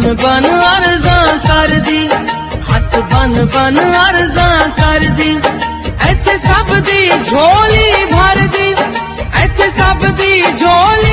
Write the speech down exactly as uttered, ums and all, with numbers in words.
बन बन अर्ज़ां कर दी, हथ बन बन अर्ज़ां कर दी। इत्थे सब दी झोली भर दी, इत्थे सब दी झोली